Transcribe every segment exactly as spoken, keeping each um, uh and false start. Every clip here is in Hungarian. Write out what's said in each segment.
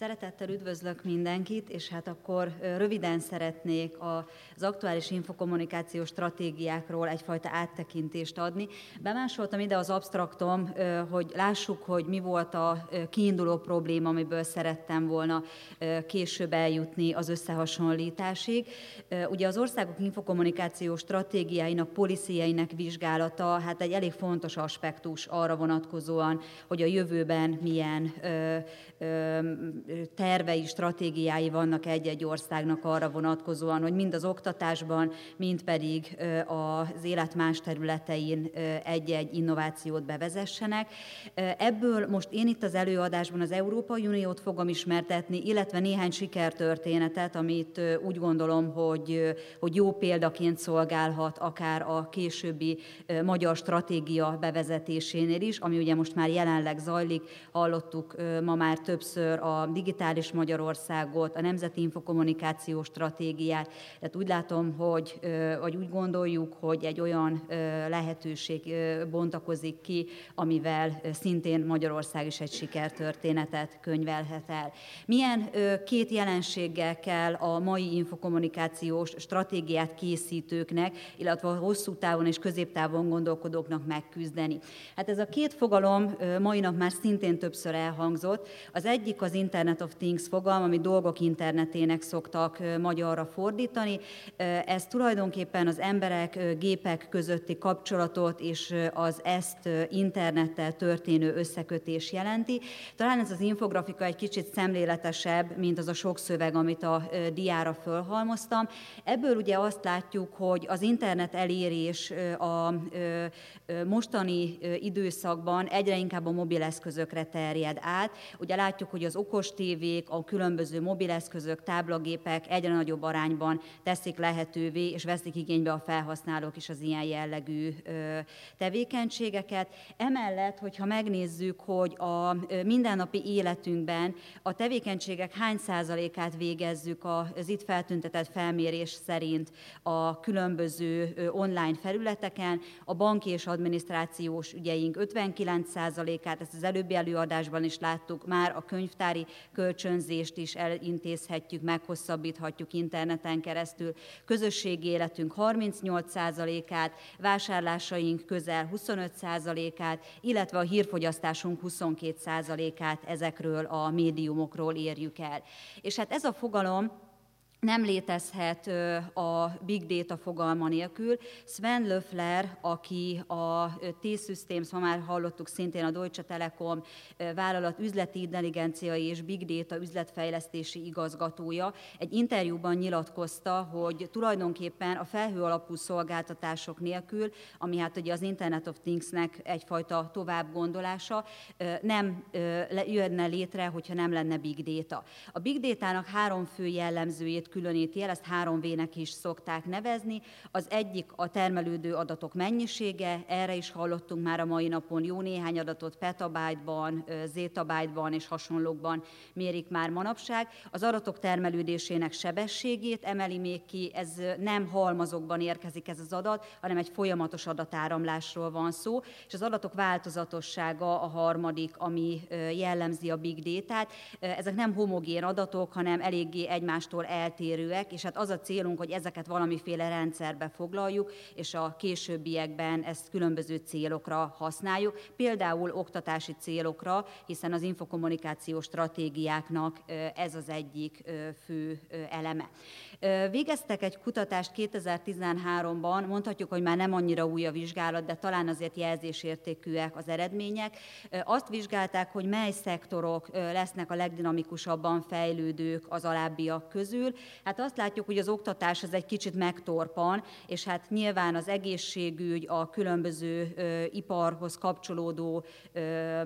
Szeretettel üdvözlök mindenkit, és hát akkor röviden szeretnék az aktuális infokommunikációs stratégiákról egyfajta áttekintést adni. Bemásoltam ide az absztraktom, hogy lássuk, hogy mi volt a kiinduló probléma, amiből szerettem volna később eljutni az összehasonlításig. Ugye az országok infokommunikációs stratégiáinak, policyjeinek vizsgálata hát egy elég fontos aspektus arra vonatkozóan, hogy a jövőben milyen ö, ö, tervei, stratégiái vannak egy-egy országnak arra vonatkozóan, hogy mind az oktatásban, mind pedig az élet más területein egy-egy innovációt bevezessenek. Ebből most én itt az előadásban az Európai Uniót fogom ismertetni, illetve néhány sikertörténetet, amit úgy gondolom, hogy, hogy jó példaként szolgálhat akár a későbbi magyar stratégia bevezetésénél is, ami ugye most már jelenleg zajlik. Hallottuk ma már többször a digitális Magyarországot, a Nemzeti Infokommunikációs Stratégiát. Tehát úgy látom, hogy, vagy úgy gondoljuk, hogy egy olyan lehetőség bontakozik ki, amivel szintén Magyarország is egy sikertörténetet könyvelhet el. Milyen két jelenséggel kell a mai infokommunikációs stratégiát készítőknek, illetve a hosszú távon és középtávon gondolkodóknak megküzdeni? Hát ez a két fogalom mai nap már szintén többször elhangzott. Az egyik az Internet of Things fogalom, ami dolgok internetének szoktak magyarra fordítani. Ez tulajdonképpen az emberek, gépek közötti kapcsolatot és az ezt internettel történő összekötés jelenti. Talán ez az infografika egy kicsit szemléletesebb, mint az a sok szöveg, amit a diára fölhalmoztam. Ebből ugye azt látjuk, hogy az internet elérés a mostani időszakban egyre inkább a mobileszközökre terjed át. Ugye látjuk, hogy az okos tévék, a különböző mobileszközök, táblagépek egyre nagyobb arányban teszik lehetővé, és veszik igénybe a felhasználók is az ilyen jellegű tevékenységeket. Emellett, hogyha megnézzük, hogy a mindennapi életünkben a tevékenységek hány százalékát végezzük az itt feltüntetett felmérés szerint a különböző online felületeken, a banki és adminisztrációs ügyeink ötvenkilenc százalékát, ezt az előbbi előadásban is láttuk, már a könyvtári kölcsönzést is elintézhetjük, meghosszabbíthatjuk interneten keresztül, közösségi életünk harmincnyolc százalékát, vásárlásaink közel huszonöt százalékát, illetve a hírfogyasztásunk huszonkét százalékát ezekről a médiumokról érjük el. És hát ez a fogalom nem létezhet a big data fogalma nélkül. Sven Löffler, aki a T-Systems, ma már hallottuk szintén a Deutsche Telekom vállalat üzleti intelligenciai és big data üzletfejlesztési igazgatója, egy interjúban nyilatkozta, hogy tulajdonképpen a felhő alapú szolgáltatások nélkül, ami hát ugye az Internet of Things-nek egyfajta továbbgondolása, nem jönne létre, hogyha nem lenne big data. A big data-nak három fő jellemzőjét különíti el, ezt három V-nek is szokták nevezni. Az egyik a termelődő adatok mennyisége, erre is hallottunk már a mai napon jó néhány adatot, petabyte-ban, zettabyte-ban és hasonlókban mérik már manapság. Az adatok termelődésének sebességét emeli még ki, ez nem halmazokban érkezik ez az adat, hanem egy folyamatos adatáramlásról van szó, és az adatok változatossága a harmadik, ami jellemzi a big data-t. Ezek nem homogén adatok, hanem eléggé egymástól eltérőek, és hát az a célunk, hogy ezeket valamiféle rendszerbe foglaljuk, és a későbbiekben ezt különböző célokra használjuk, például oktatási célokra, hiszen az infokommunikációs stratégiáknak ez az egyik fő eleme. Végeztek egy kutatást kétezer-tizenháromban, mondhatjuk, hogy már nem annyira új a vizsgálat, de talán azért jelzésértékűek az eredmények. Azt vizsgálták, hogy mely szektorok lesznek a legdinamikusabban fejlődők az alábbiak közül. Hát azt látjuk, hogy az oktatás az egy kicsit megtorpan, és hát nyilván az egészségügy, a különböző ö, iparhoz kapcsolódó ö,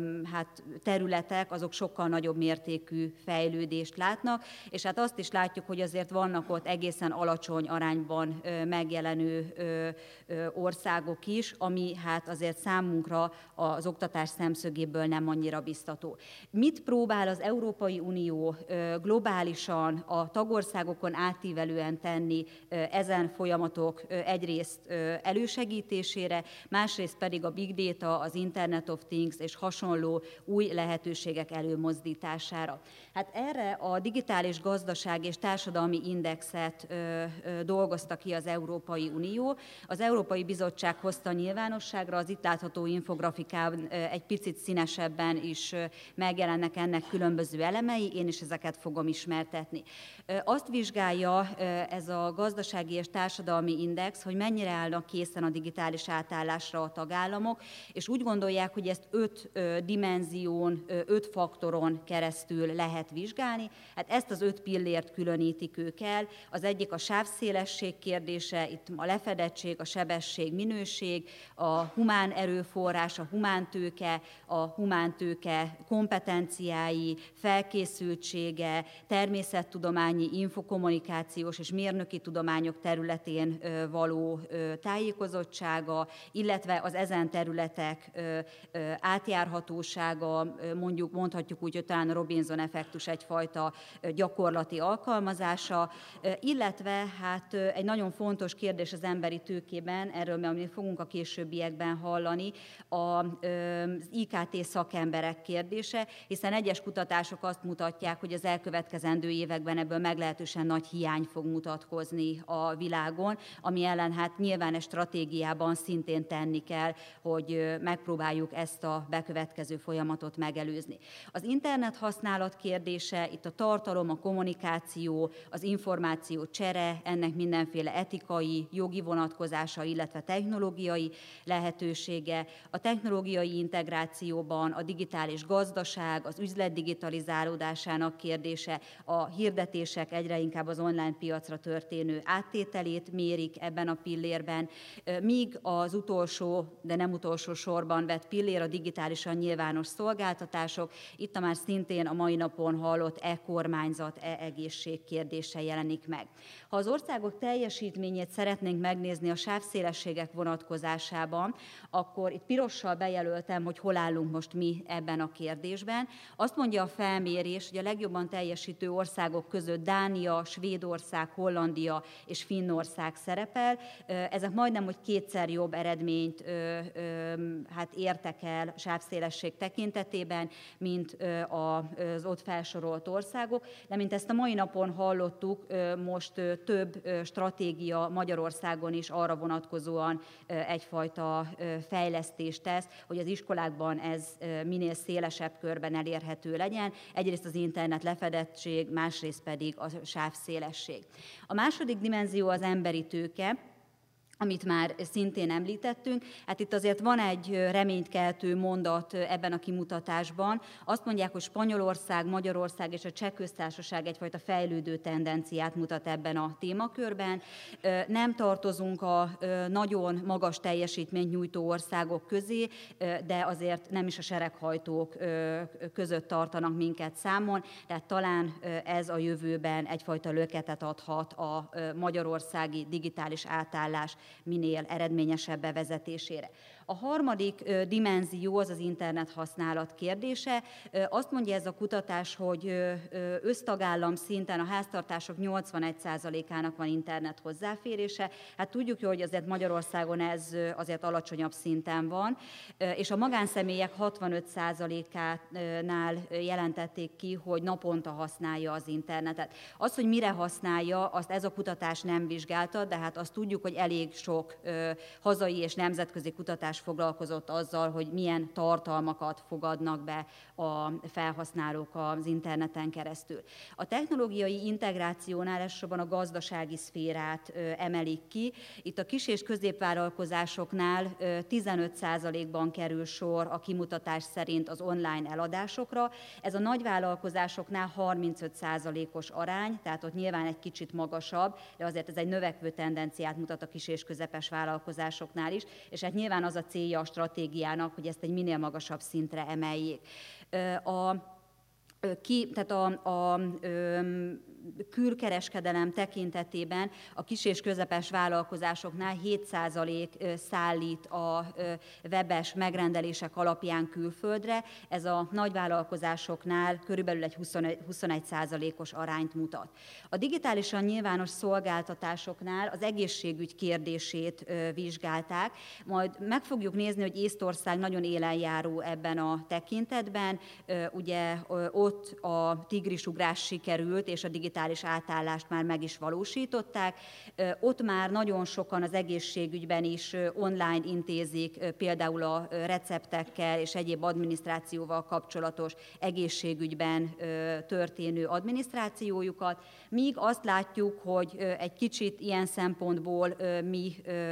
hát területek, azok sokkal nagyobb mértékű fejlődést látnak, és hát azt is látjuk, hogy azért vannak ott egészen alacsony arányban ö, megjelenő ö, ö, országok is, ami hát azért számunkra az oktatás szemszögéből nem annyira biztató. Mit próbál az Európai Unió ö, globálisan a tagországok országokon átívelően tenni ezen folyamatok egyrészt elősegítésére, másrészt pedig a big data, az Internet of Things és hasonló új lehetőségek előmozdítására. Hát erre a digitális gazdaság és társadalmi indexet ö, ö, dolgozta ki az Európai Unió. Az Európai Bizottság hozta nyilvánosságra, az itt látható infografikán ö, egy picit színesebben is ö, megjelennek ennek különböző elemei, én is ezeket fogom ismertetni. Ö, azt vizsgálja ö, ez a gazdasági és társadalmi index, hogy mennyire állnak készen a digitális átállásra a tagállamok, és úgy gondolják, hogy ezt öt ö, dimenzión, ö, öt faktoron keresztül lehet vizsgálni. Hát ezt az öt pillért különítik ők el. Az egyik a sávszélesség kérdése, itt a lefedettség, a sebesség, minőség, a humán erőforrás, a humántőke, a humántőke kompetenciái, felkészültsége, természettudományi, infokommunikációs és mérnöki tudományok területén való tájékozottsága, illetve az ezen területek átjárhatósága, mondjuk mondhatjuk úgy, hogy talán a Robinson-effektus egyfajta gyakorlati alkalmazása, illetve hát egy nagyon fontos kérdés az emberi tőkében, erről mi fogunk a későbbiekben hallani, az I K T szakemberek kérdése, hiszen egyes kutatások azt mutatják, hogy az elkövetkezendő években ebből meglehetősen nagy hiány fog mutatkozni a világon, ami ellen hát nyilván egy stratégiában szintén tenni kell, hogy megpróbáljuk ezt a bekövetkező folyamatot megelőzni. Az internet használat kérdése, itt a tartalom, a kommunikáció, az információ csere, ennek mindenféle etikai, jogi vonatkozása, illetve technológiai lehetősége, a technológiai integrációban a digitális gazdaság, az üzlet digitalizálódásának kérdése, a hirdetések egyre inkább az online piacra történő áttételét mérik ebben a pillérben, míg az utolsó, de nem utolsó sorban vett pillér a digitálisan nyilvános szolgáltatások, itt a már szintén a mai napon hallott e-kormányzat, e-egészség kérdése jelenik meg. Ha az országok teljesítményét szeretnénk megnézni a sávszélességek vonatkozásában, akkor itt pirossal bejelöltem, hogy hol állunk most mi ebben a kérdésben. Azt mondja a felmérés, hogy a legjobban teljesítő országok között Dánia, Svédország, Hollandia és Finnország szerepel. Ezek majdnem, hogy kétszer jobb eredményt hát értek el sávszélesség tekintetében, mint az ott felsorolt országok, de mint ezt a mai napon hallottuk, most több stratégia Magyarországon is arra vonatkozóan egyfajta fejlesztést tesz, hogy az iskolákban ez minél szélesebb körben elérhető legyen. Egyrészt az internet lefedettség, másrészt pedig a sávszélesség. A második dimenzió az emberi tőke, amit már szintén említettünk. Hát itt azért van egy reménykeltő mondat ebben a kimutatásban. Azt mondják, hogy Spanyolország, Magyarország és a Cseh Köztársaság egyfajta fejlődő tendenciát mutat ebben a témakörben. Nem tartozunk a nagyon magas teljesítményt nyújtó országok közé, de azért nem is a sereghajtók között tartanak minket számon, tehát talán ez a jövőben egyfajta löketet adhat a magyarországi digitális átállás minél eredményesebb bevezetésére. A harmadik dimenzió az az internet használat kérdése. Azt mondja ez a kutatás, hogy össztagállam szinten a háztartások nyolcvanegy százalékának van internet hozzáférése. Hát tudjuk, hogy azért Magyarországon ez azért alacsonyabb szinten van, és a magánszemélyek hatvanöt százalékánál jelentették ki, hogy naponta használja az internetet. Az, hogy mire használja, azt ez a kutatás nem vizsgálta, de hát azt tudjuk, hogy elég sok hazai és nemzetközi kutatás foglalkozott azzal, hogy milyen tartalmakat fogadnak be a felhasználók az interneten keresztül. A technológiai integrációnál elsősorban a gazdasági szférát emelik ki. Itt a kis- és középvállalkozásoknál tizenöt százalékban kerül sor a kimutatás szerint az online eladásokra. Ez a nagyvállalkozásoknál harmincöt százalékos arány, tehát ott nyilván egy kicsit magasabb, de azért ez egy növekvő tendenciát mutat a kis- és közepes vállalkozásoknál is, és hát nyilván az a célja a stratégiának, hogy ezt egy minél magasabb szintre emeljék. A Ki, tehát a, a, a külkereskedelem tekintetében a kis és közepes vállalkozásoknál hét százalék szállít a webes megrendelések alapján külföldre, ez a nagyvállalkozásoknál körülbelül egy huszonegy százalékos arányt mutat. A digitálisan nyilvános szolgáltatásoknál az egészségügy kérdését vizsgálták, majd meg fogjuk nézni, hogy Észtország nagyon élenjáró ebben a tekintetben, ugye ott a tigrisugrás sikerült, és a digitális átállást már meg is valósították. Ott már nagyon sokan az egészségügyben is online intézik, például a receptekkel és egyéb adminisztrációval kapcsolatos egészségügyben történő adminisztrációjukat, míg azt látjuk, hogy egy kicsit ilyen szempontból mi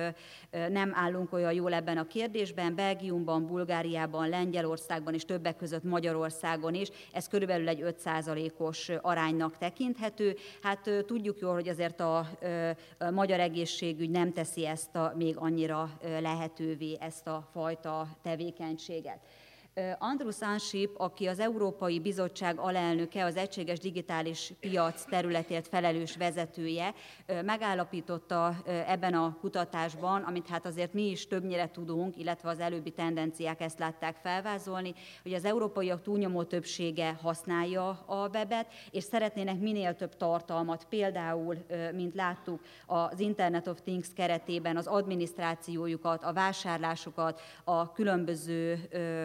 nem állunk olyan jól ebben a kérdésben. Belgiumban, Bulgáriában, Lengyelországban és többek között Magyarországon is ez körülbelül egy öt százalékos aránynak tekinthető. Hát tudjuk jól, hogy azért a, a magyar egészségügy nem teszi ezt a, még annyira lehetővé ezt a fajta tevékenységet. Andrus Ansip, aki az Európai Bizottság alelnöke, az egységes digitális piac területért felelős vezetője, megállapította ebben a kutatásban, amit hát azért mi is többnyire tudunk, illetve az előbbi tendenciák ezt látták felvázolni, hogy az európaiak túlnyomó többsége használja a webet, és szeretnének minél több tartalmat, például, mint láttuk, az Internet of Things keretében az adminisztrációjukat, a vásárlásokat, a különböző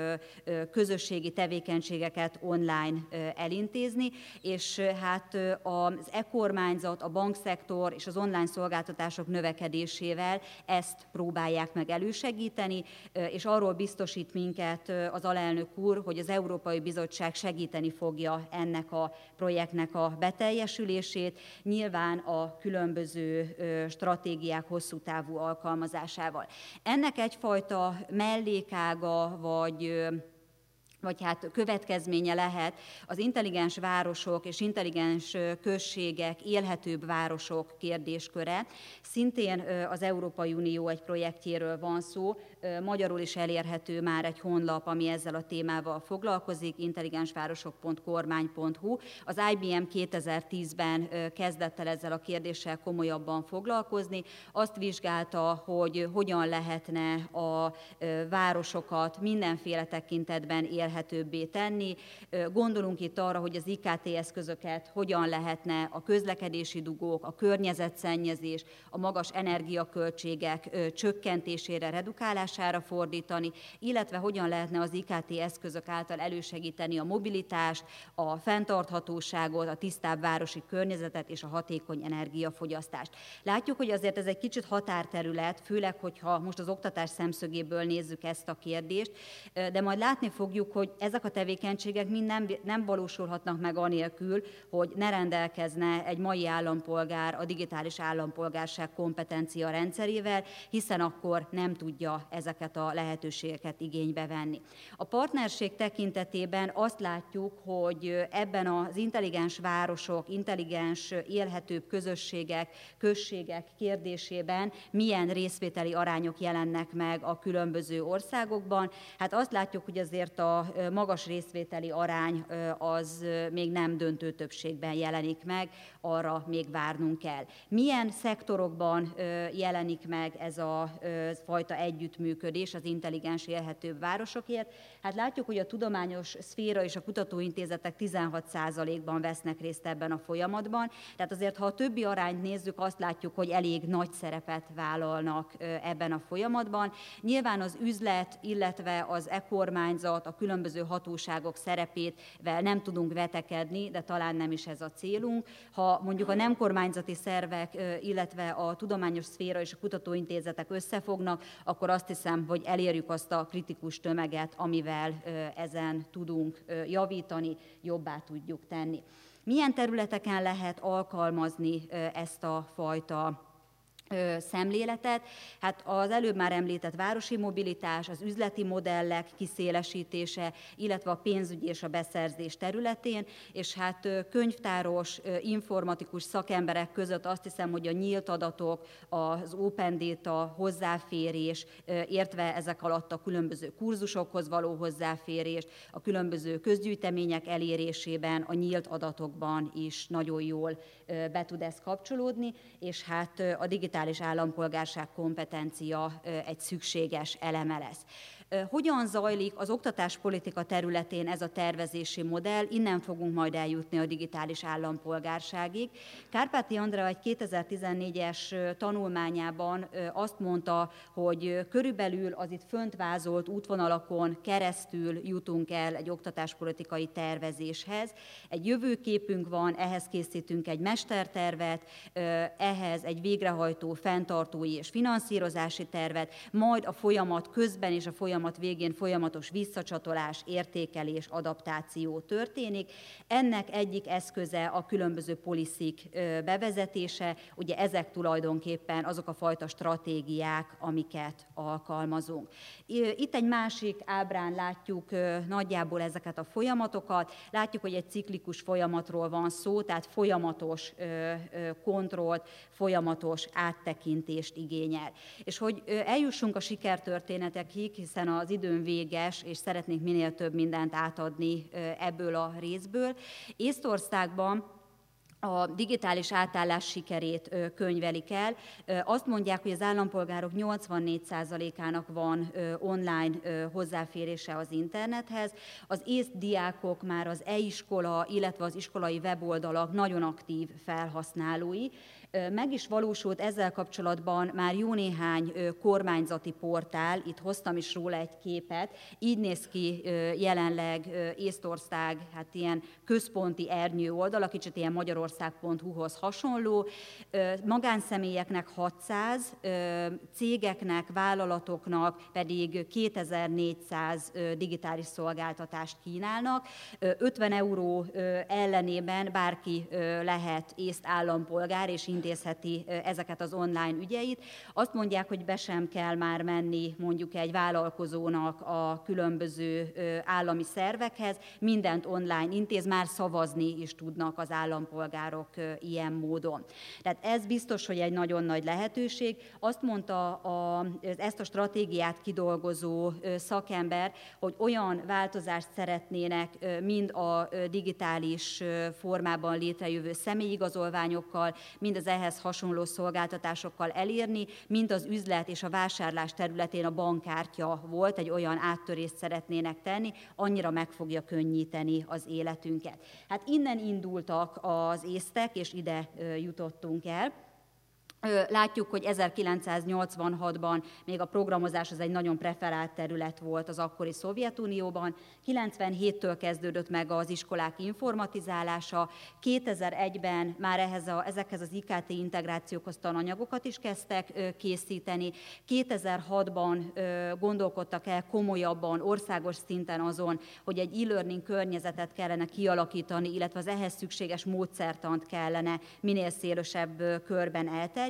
közösségi tevékenységeket online elintézni, és hát az e-kormányzat, a bankszektor és az online szolgáltatások növekedésével ezt próbálják meg elősegíteni, és arról biztosít minket az alelnök úr, hogy az Európai Bizottság segíteni fogja ennek a projektnek a beteljesülését, nyilván a különböző stratégiák hosszú távú alkalmazásával. Ennek egyfajta mellékága, vagy vagy hát következménye lehet az intelligens városok és intelligens községek, élhetőbb városok kérdésköre. Szintén az Európai Unió egy projektjéről van szó, magyarul is elérhető már egy honlap, ami ezzel a témával foglalkozik, intelligensvárosok pont kormány pont hu. Az I B M kétezer-tízben kezdett el ezzel a kérdéssel komolyabban foglalkozni. Azt vizsgálta, hogy hogyan lehetne a városokat mindenféle tekintetben élhetőbbé tenni. Gondolunk itt arra, hogy az I K T eszközöket hogyan lehetne a közlekedési dugók, a környezetszennyezés, a magas energiaköltségek csökkentésére, redukálására fordítani, illetve hogyan lehetne az I K T eszközök által elősegíteni a mobilitást, a fenntarthatóságot, a tisztább városi környezetet és a hatékony energiafogyasztást. Látjuk, hogy azért ez egy kicsit határterület, főleg, hogyha most az oktatás szemszögéből nézzük ezt a kérdést, de majd látni fogjuk, hogy ezek a tevékenységek mind nem, nem valósulhatnak meg anélkül, hogy ne rendelkezne egy mai állampolgár a digitális állampolgárság kompetencia rendszerével, hiszen akkor nem tudja ezeket a lehetőségeket igénybe venni. A partnerség tekintetében azt látjuk, hogy ebben az intelligens városok, intelligens élhetőbb közösségek, községek kérdésében milyen részvételi arányok jelennek meg a különböző országokban. Hát azt látjuk, hogy azért a magas részvételi arány az még nem döntő többségben jelenik meg, arra még várnunk kell. Milyen szektorokban jelenik meg ez a fajta együttműködés az intelligens élhetőbb városokért? Hát látjuk, hogy a tudományos szféra és a kutatóintézetek tizenhat százalékban vesznek részt ebben a folyamatban, tehát azért, ha a többi arányt nézzük, azt látjuk, hogy elég nagy szerepet vállalnak ebben a folyamatban. Nyilván az üzlet, illetve az e-kormányzat, a különböző hatóságok szerepével nem tudunk vetekedni, de talán nem is ez a célunk. Ha mondjuk a nem kormányzati szervek, illetve a tudományos szféra és a kutatóintézetek összefognak, akkor azt hiszem, hogy elérjük azt a kritikus tömeget, amivel ezen tudunk javítani, jobbá tudjuk tenni. Milyen területeken lehet alkalmazni ezt a fajta szemléletet. Hát az előbb már említett városi mobilitás, az üzleti modellek kiszélesítése, illetve a pénzügyi és a beszerzés területén, és hát könyvtáros, informatikus szakemberek között azt hiszem, hogy a nyílt adatok, az open data hozzáférés, értve ezek alatt a különböző kurzusokhoz való hozzáférés, a különböző közgyűjtemények elérésében, a nyílt adatokban is nagyon jól be tud ez kapcsolódni, és hát a digitális állampolgárság kompetencia egy szükséges eleme lesz. Hogyan zajlik az oktatáspolitika területén ez a tervezési modell? Innen fogunk majd eljutni a digitális állampolgárságig. Kárpáti Andrea egy kétezer-tizennégyes tanulmányában azt mondta, hogy körülbelül az itt fönt vázolt útvonalakon keresztül jutunk el egy oktatáspolitikai tervezéshez. Egy jövőképünk van, ehhez készítünk egy mestertervet, ehhez egy végrehajtó, fenntartói és finanszírozási tervet, majd a folyamat közben és a folyamat végén folyamatos visszacsatolás, értékelés, adaptáció történik. Ennek egyik eszköze a különböző policyk bevezetése, ugye ezek tulajdonképpen azok a fajta stratégiák, amiket alkalmazunk. Itt egy másik ábrán látjuk nagyjából ezeket a folyamatokat. Látjuk, hogy egy ciklikus folyamatról van szó, tehát folyamatos kontrollt, folyamatos áttekintést igényel. És hogy eljussunk a sikertörténetekig, hiszen az időn véges, és szeretnék minél több mindent átadni ebből a részből. Észtországban a digitális átállás sikerét könyvelik el. Azt mondják, hogy az állampolgárok nyolcvannégy százalékának van online hozzáférése az internethez. Az észt diákok már az e-iskola, illetve az iskolai weboldalak nagyon aktív felhasználói. Meg is valósult ezzel kapcsolatban már jó néhány kormányzati portál, itt hoztam is róla egy képet, így néz ki jelenleg Észtország, hát ilyen központi ernyő oldala, kicsit ilyen magyarország pont hu-hoz hasonló, magánszemélyeknek hatszáz, cégeknek, vállalatoknak pedig kétezer-négyszáz digitális szolgáltatást kínálnak. ötven euró ellenében bárki lehet észt állampolgár, és intézheti ezeket az online ügyeit. Azt mondják, hogy be sem kell már menni mondjuk egy vállalkozónak a különböző állami szervekhez, mindent online intéz, már szavazni is tudnak az állampolgárok ilyen módon. Tehát ez biztos, hogy egy nagyon nagy lehetőség. Azt mondta a, ezt a stratégiát kidolgozó szakember, hogy olyan változást szeretnének mind a digitális formában létrejövő személyigazolványokkal, mind az ehhez hasonló szolgáltatásokkal elérni, mint az üzlet és a vásárlás területén a bankkártya volt, egy olyan áttörést szeretnének tenni, annyira meg fogja könnyíteni az életünket. Hát innen indultak az észtek, és ide jutottunk el. Látjuk, hogy ezerkilencszáznyolcvanhatban még a programozás az egy nagyon preferált terület volt az akkori Szovjetunióban, kilencvenhéttől kezdődött meg az iskolák informatizálása, kétezer-egyben már ehhez a, ezekhez az i ká té integrációkhoz tananyagokat is kezdtek készíteni, kétezer-hatban gondolkodtak el komolyabban, országos szinten azon, hogy egy e-learning környezetet kellene kialakítani, illetve az ehhez szükséges módszertant kellene minél szélesebb körben elterjeszteni.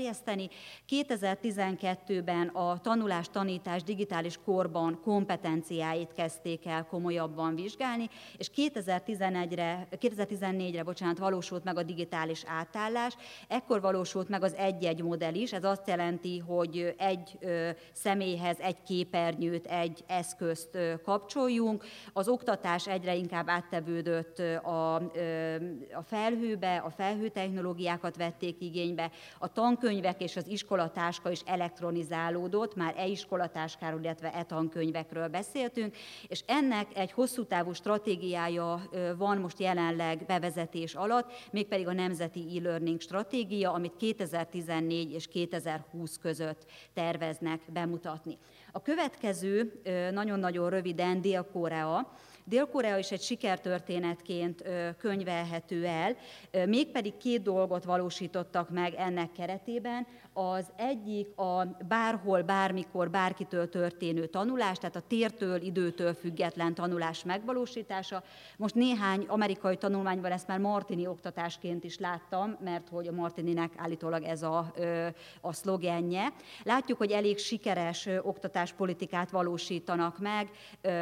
kétezer-tizenkettőben a tanulás-tanítás digitális korban kompetenciáit kezdték el komolyabban vizsgálni, és kétezer-tizenegyre, kétezer-tizennégyre bocsánat, valósult meg a digitális átállás, ekkor valósult meg az egy-egy modell is, ez azt jelenti, hogy egy személyhez egy képernyőt, egy eszközt kapcsoljunk, az oktatás egyre inkább áttevődött a, a felhőbe, a felhőtechnológiákat vették igénybe, a tankönyv könyvek és az iskolatáska is elektronizálódott, már e-iskolatáskáról, illetve e-tankönyvekről beszéltünk, és ennek egy hosszú távú stratégiája van most jelenleg bevezetés alatt, mégpedig a Nemzeti e-learning stratégia, amit kétezer-tizennégy és kétezer-húsz között terveznek bemutatni. A következő, nagyon-nagyon röviden, Dél-Korea. Dél-Korea is egy sikertörténetként könyvelhető el, mégpedig két dolgot valósítottak meg ennek keretében. Az egyik a bárhol, bármikor, bárkitől történő tanulás, tehát a tértől, időtől független tanulás megvalósítása. Most néhány amerikai tanulmányban ezt már Martini oktatásként is láttam, mert hogy a Martininek állítólag ez a, a szlogenje. Látjuk, hogy elég sikeres oktatáspolitikát valósítanak meg,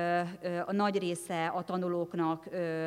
a nagy része a tanulóknak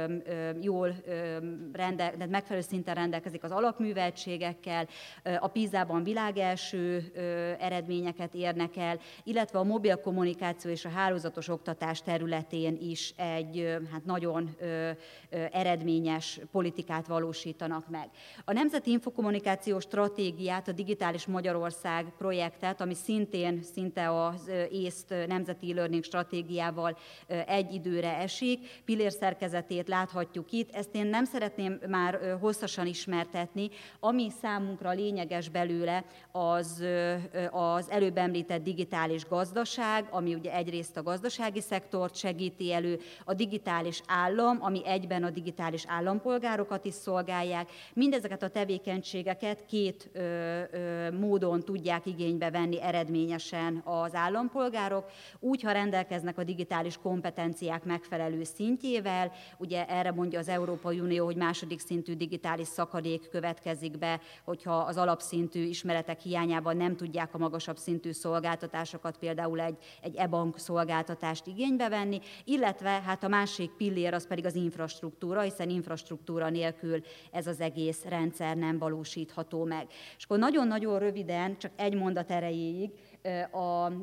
jól rende, megfelelő szinten rendelkezik az alapműveltségekkel, a PISA-ban világelső eredményeket érnek el, illetve a mobil kommunikáció és a hálózatos oktatás területén is egy hát nagyon eredményes politikát valósítanak meg. A Nemzeti Infokommunikációs Stratégiát, a Digitális Magyarország projektet, ami szintén szinte az észt nemzeti e-learning stratégiával egy időre esik, pillérszerkezetét láthatjuk itt. Ezt én nem szeretném már hosszasan ismertetni. Ami számunkra lényeges belőle, az az előbb említett digitális gazdaság, ami ugye egyrészt a gazdasági szektort segíti elő, a digitális állam, ami egyben a digitális állampolgárokat is szolgálják. Mindezeket a tevékenységeket két ö, ö, módon tudják igénybe venni eredményesen az állampolgárok, úgy, ha rendelkeznek a digitális kompetenciák megfelelő szintjével, ugye erre mondja az Európai Unió, hogy második szintű digitális szakadék következik be, hogyha az alapszintű ismeretek hiányában nem tudják a magasabb szintű szolgáltatásokat, például egy, egy e-bank szolgáltatást igénybe venni, illetve hát a másik pillér az pedig az infrastruktúra, hiszen infrastruktúra nélkül ez az egész rendszer nem valósítható meg. És akkor nagyon-nagyon röviden, csak egy mondat erejéig a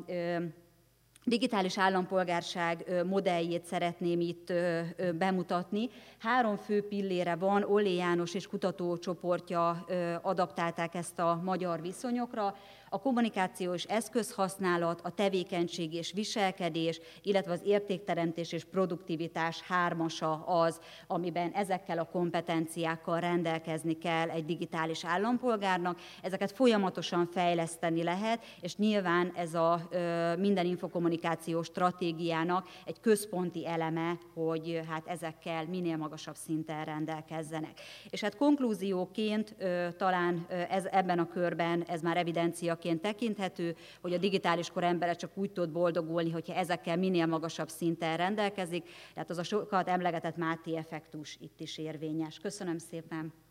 digitális állampolgárság modelljét szeretném itt bemutatni. Három fő pillére van, Ollé János és kutatócsoportja adaptálták ezt a magyar viszonyokra. A kommunikációs eszközhasználat, a tevékenység és viselkedés, illetve az értékteremtés és produktivitás hármasa az, amiben ezekkel a kompetenciákkal rendelkezni kell egy digitális állampolgárnak. Ezeket folyamatosan fejleszteni lehet, és nyilván ez a minden infokommunikációs stratégiának egy központi eleme, hogy hát ezekkel minél magasabb szinten rendelkezzenek. És hát konklúzióként talán ez, ebben a körben ez már evidencia tekinthető, hogy a digitális kor embere csak úgy tud boldogulni, hogyha ezekkel minél magasabb szinten rendelkezik. Tehát az a sokat emlegetett Máté effektus itt is érvényes. Köszönöm szépen!